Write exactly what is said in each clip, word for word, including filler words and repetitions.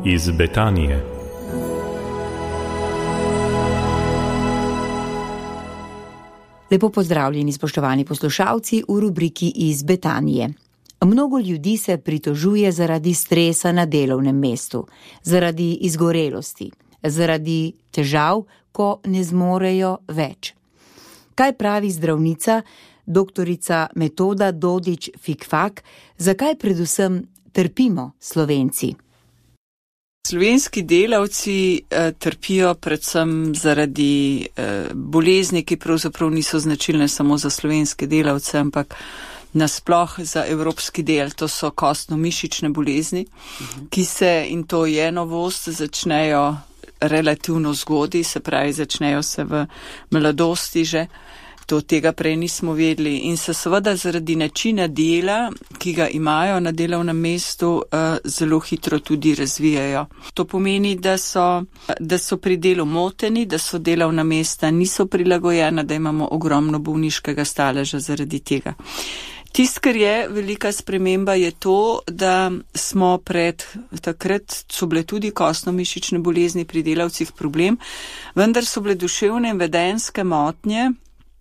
iz Betanije. Lepo pozdravljeni, spoštovani poslušalci, v rubriki iz Betanije. Mnogo ljudi se pritožuje zaradi stresa na delovnem mestu, zaradi izgorelosti, zaradi težav, ko ne zmorejo več. Kaj pravi zdravnica, doktorica Metoda Dodič Fikfak, zakaj predvsem trpimo Slovenci? Slovenski delavci eh, trpijo predvsem zaradi eh, bolezni, ki pravzaprav niso značilne samo za slovenske delavce, ampak nasploh za evropski del. To so kostno-mišične bolezni, uh-huh. ki se, in to je novost, začnejo relativno zgodaj, se pravi, začnejo se v mladosti že. To tega prej nismo vedeli in se seveda zaradi načina dela, ki ga imajo na delovnem mestu, zelo hitro tudi razvijajo. To pomeni, da so, da so pri delu moteni, da so delovna mesta niso prilagojena, da imamo ogromno bolniškega staleža zaradi tega. Tist, kar je velika sprememba, je to, da smo pred, takrat so bile tudi kostno-mišične bolezni pri delavcih problem, vendar so bile duševne in vedenjske motnje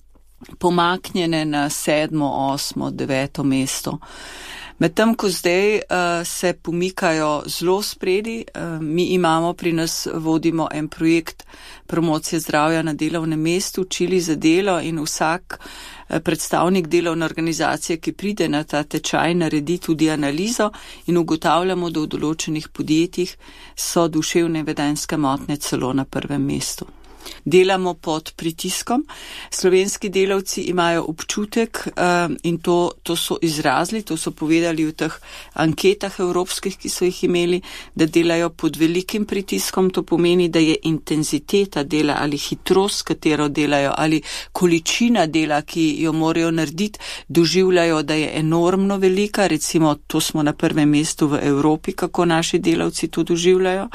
pomaknjene na sedmo, osmo, deveto mesto. Medtem, ko zdaj uh, se pomikajo zelo spredi, uh, mi imamo pri nas, vodimo en projekt promocije zdravja na delovnem mestu, Čili za delo, in vsak uh, predstavnik delovne organizacije, ki pride na ta tečaj, naredi tudi analizo in ugotavljamo, da v določenih podjetjih so duševne in vedenjske motnje celo na prvem mestu. Delamo pod pritiskom. Slovenski delavci imajo občutek uh, in to, to so izrazili, to so povedali v teh anketah evropskih, ki so jih imeli, da delajo pod velikim pritiskom. To pomeni, da je intenziteta dela ali hitrost, katero delajo, ali količina dela, ki jo morajo narediti, doživljajo, da je enormno velika. Recimo, to smo na prvem mestu v Evropi, kako naši delavci to doživljajo.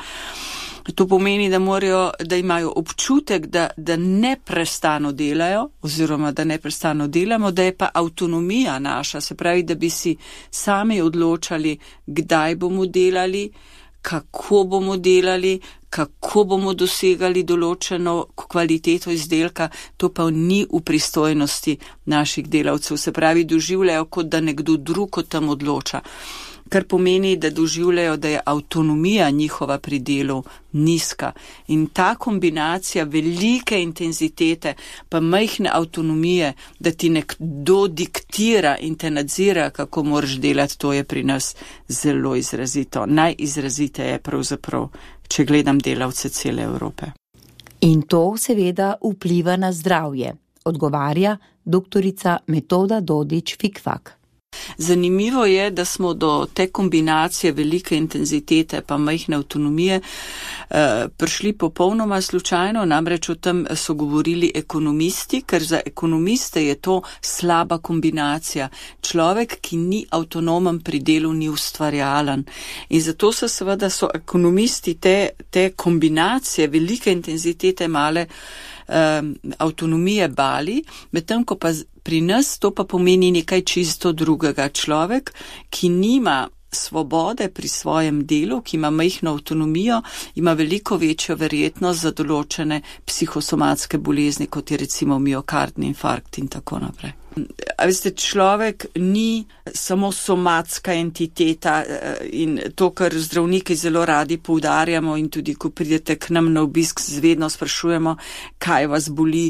To pomeni, da morajo, da imajo občutek, da, da neprestano delajo, oziroma da neprestano delamo, da je pa avtonomija naša, se pravi, da bi si sami odločali, kdaj bomo delali, kako bomo delali, kako bomo dosegali določeno kvaliteto izdelka, to pa ni v pristojnosti naših delavcev, se pravi, doživljajo, kot da nekdo drug o tem odloča. Kar pomeni, da doživljajo, da je avtonomija njihova pri delu nizka. In ta kombinacija velike intenzitete pa majhne avtonomije, da ti nekdo diktira in te nadzira, kako moraš delati, to je pri nas zelo izrazito. Najizraziteje pravzaprav, če gledam delavce cele Evrope. In to seveda vpliva na zdravje, odgovarja doktorica Metoda Dodič Fikfak. Zanimivo je, da smo do te kombinacije velike intenzitete pa majhne avtonomije eh, prišli popolnoma slučajno, namreč o tem so govorili ekonomisti, ker za ekonomiste je to slaba kombinacija. Človek, ki ni avtonomen pri delu, ni ustvarjalen. In zato so seveda so ekonomisti te, te kombinacije velike intenzitete male um, avtonomije bali, medtem ko pa pri nas to pa pomeni nekaj čisto drugega. Človek, ki nima svobode pri svojem delu, ki ima majhno avtonomijo, ima veliko večjo verjetnost za določene psihosomatske bolezni, kot je recimo miokardni infarkt in tako naprej. A veste, človek ni samo somatska entiteta in to, kar zdravniki zelo radi poudarjamo in tudi, ko pridete k nam na obisk, vedno sprašujemo, kaj vas boli,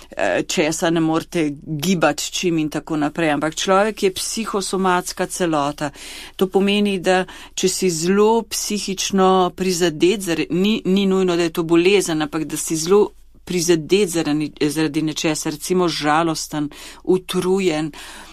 česa ne morete gibati čim in tako naprej. Ampak človek je psihosomatska celota. To pomeni, da če si zelo psihično prizadet, ni, ni nujno, da je to bolezen, ampak da si zelo prizadet zaradi, zaradi nečesa, recimo žalosten, utrujen,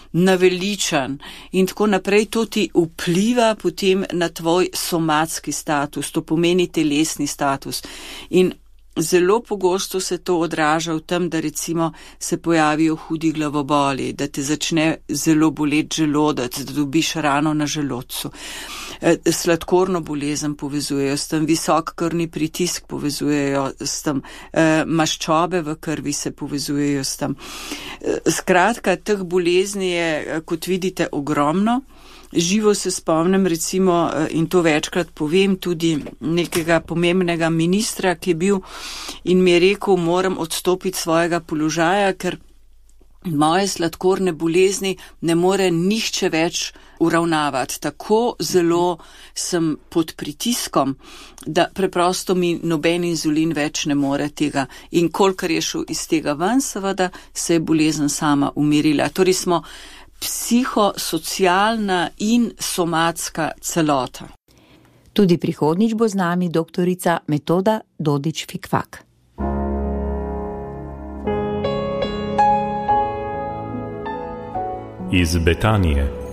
naveličan in tako naprej, to ti vpliva potem na tvoj somatski status, to pomeni telesni status. In zelo pogosto se to odraža v tem, da recimo se pojavijo hudi glavoboli, da te začne zelo boleti želodec, da dobiš rano na želodcu. sladkorno bolezen povezujejo s tem, visok krvni pritisk povezujejo s tem, maščobe v krvi se povezujejo s tem. Skratka, teh bolezni je, kot vidite, ogromno. Živo se spomnim recimo, in to večkrat povem, tudi nekega pomembnega ministra, ki je bil in mi je rekel, moram odstopiti svojega položaja, ker moje sladkorne bolezni ne more nihče več uravnavati. Tako zelo sem pod pritiskom, da preprosto mi noben inzulin več ne more tega. In kolikor je šel iz tega ven, seveda se je bolezen sama umirila. Torej smo psihosocialna in somatska celota. Tudi prihodnjič bo z nami doktorica Metoda Dodič-Fikfak. Iz Betanije.